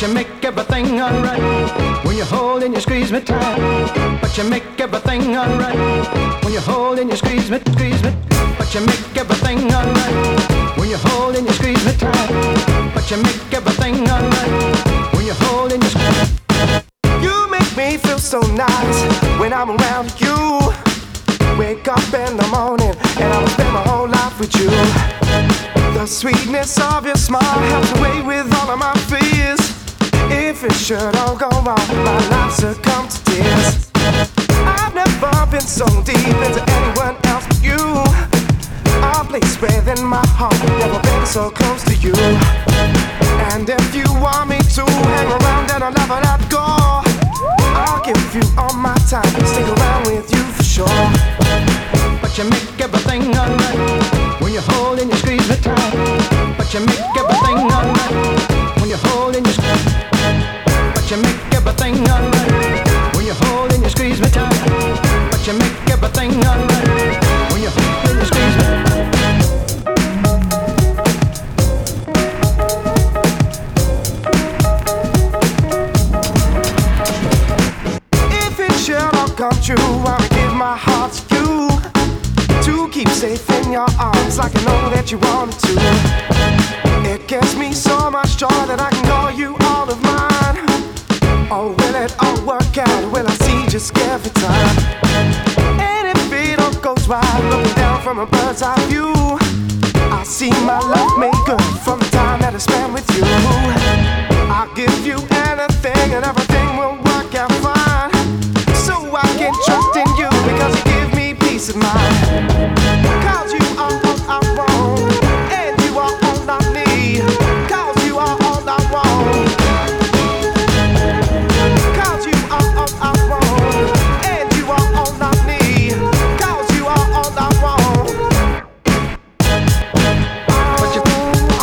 but you make everything alright. When you hold and you squeeze me tight, but you make everything alright. When you hold and you squeeze me, but you make everything alright. When you hold and you squeeze me tight, but you make everything alright. When you hold and you squeeze. You make me feel so nice when I'm around you. Wake up in the morning and I'll spend my whole life with you. The sweetness of your smile helps away with all of my fears. If it should all go wrong, my life succumb to tears. I've never been so deep into anyone else but you. A place within my heart, never been so close to you. And if you want me to hang around, then I'll never let go. I'll give you all my time, stick around with you for sure. But you make everything alright. When you hold and you squeeze me tight, but you make everything alright. When you hold and you squeeze, but you make everything alright. When you hold and you squeeze me tight, but you make everything alright. When you hold and you squeeze me. If it should all come true, I'll give my heart to you, to keep safe in your arms like I know that you wanted to. It gives me so much joy that I can call you all of mine. Oh, will it all work out? Will I see just every time? And if it all goes right, looking down from a bird's eye view, I see my life made good from the time that I spent with you. I'll give you anything and everything will work out fine. So I can trust in you because you give me peace of mind. Cause you are all I want, and you are all I need. Cause you are all I want. Cause you are all I want, and you are all I need. Cause you are all I want. But you,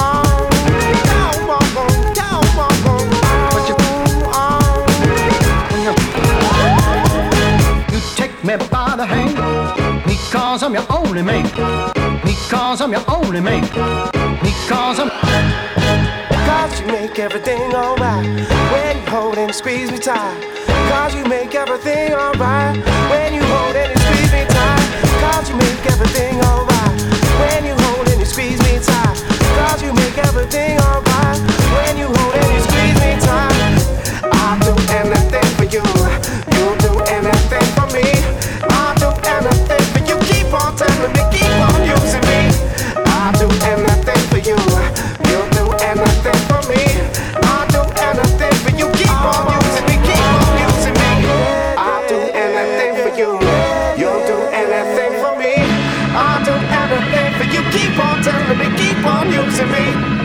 you take me by the hand, because I'm your only man. Because I'm your only man. Because I'm. Cause you make everything alright when you hold and squeeze me tight. Cause you make everything alright when you hold and you squeeze me tight. Cause you make everything alright when you hold and you squeeze me tight. Cause you make everything alright when you hold and you squeeze me tight. I'll do anything for you, you'll do anything for me. I'll do anything for you, keep on telling me, keep on using me. I'll do anything for you, you'll do anything for me. I'll do anything for you, keep on using me, keep on using me. I'll do anything for you, you'll do anything for me. I'll do anything for you, keep on telling me, keep on using me.